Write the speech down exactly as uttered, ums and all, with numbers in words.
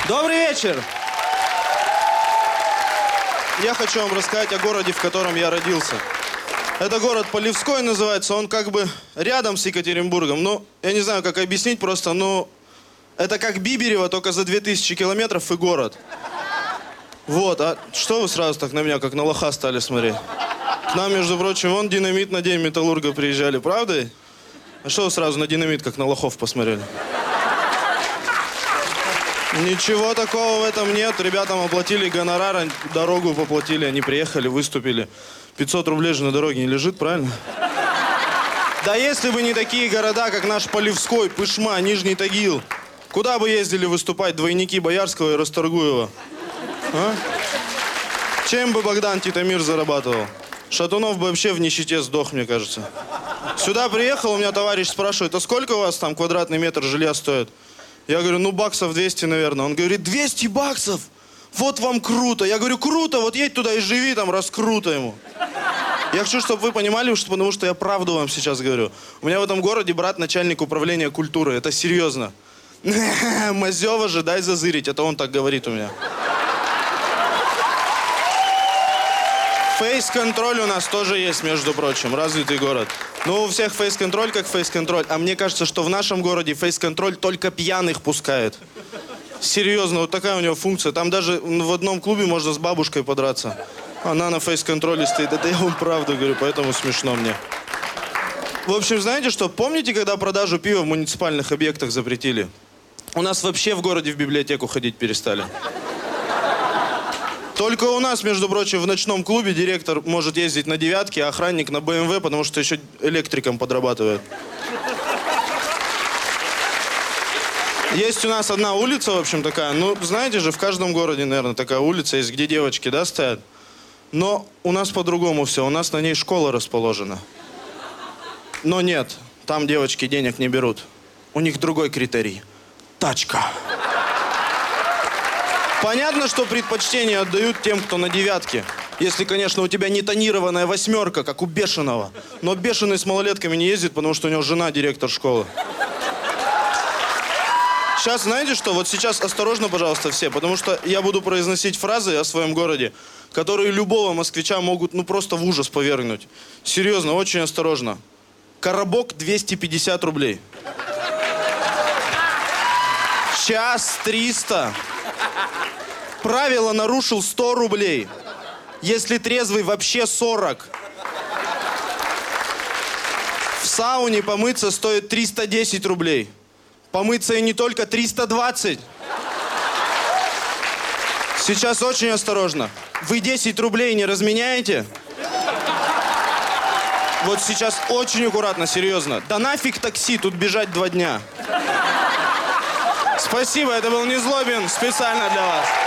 Добрый вечер! Я хочу вам рассказать о городе, в котором я родился. Это город Полевской называется, он как бы рядом с Екатеринбургом. Ну, я не знаю, как объяснить просто, но это как Биберево, только за две тысячи километров и город. Вот, а что вы сразу так на меня, как на лоха стали смотреть? К нам, между прочим, вон динамит на День металлурга приезжали, правда? А что вы сразу на динамит, как на лохов посмотрели? Ничего такого в этом нет. Ребятам оплатили гонорар, дорогу поплатили, они приехали, выступили. пятьсот рублей же на дороге не лежит, правильно? Да если бы не такие города, как наш Полевской, Пышма, Нижний Тагил, куда бы ездили выступать двойники Боярского и Расторгуева? А? Чем бы Богдан Титомир зарабатывал? Шатунов бы вообще в нищете сдох, мне кажется. Сюда приехал, у меня товарищ спрашивает, а сколько у вас там квадратный метр жилья стоит? Я говорю, ну баксов двести, наверное. Он говорит, двести баксов? Вот вам круто. Я говорю, круто, вот едь туда и живи там, раз круто ему. Я хочу, чтобы вы понимали, что, потому что я правду вам сейчас говорю. У меня в этом городе брат начальник управления культуры. Это серьезно. Мазева же, дай зазырить. Это он так говорит у меня. Фейс-контроль у нас тоже есть, между прочим, развитый город. Ну, у всех фейс-контроль как фейс-контроль. А мне кажется, что в нашем городе фейс-контроль только пьяных пускает. Серьезно, вот такая у него функция. Там даже в одном клубе можно с бабушкой подраться. Она на фейс-контроле стоит. Это я вам правду говорю, поэтому смешно мне. В общем, знаете что? Помните, когда продажу пива в муниципальных объектах запретили? У нас вообще в городе в библиотеку ходить перестали. Только у нас, между прочим, в ночном клубе директор может ездить на девятке, а охранник на бэ эм вэ, потому что еще электриком подрабатывает. Есть у нас одна улица, в общем, такая. Ну, знаете же, в каждом городе, наверное, такая улица есть, где девочки, да, стоят. Но у нас по-другому все. У нас на ней школа расположена. Но нет, там девочки денег не берут. У них другой критерий. Тачка. Понятно, что предпочтение отдают тем, кто на девятке. Если, конечно, у тебя не тонированная восьмерка, как у бешеного. Но бешеный с малолетками не ездит, потому что у него жена директор школы. Сейчас, знаете что? Вот сейчас осторожно, пожалуйста, все, потому что я буду произносить фразы о своем городе, которые любого москвича могут, ну, просто в ужас повергнуть. Серьезно, очень осторожно. Коробок двести пятьдесят рублей. Час триста. Правило нарушил сто рублей. Если трезвый, вообще сорок. В сауне помыться стоит триста десять рублей. Помыться и не только триста двадцать. Сейчас очень осторожно. Вы десять рублей не разменяете? Вот сейчас очень аккуратно, серьезно. Да нафиг такси, тут бежать два дня. Спасибо, это был Незлобин, специально для вас.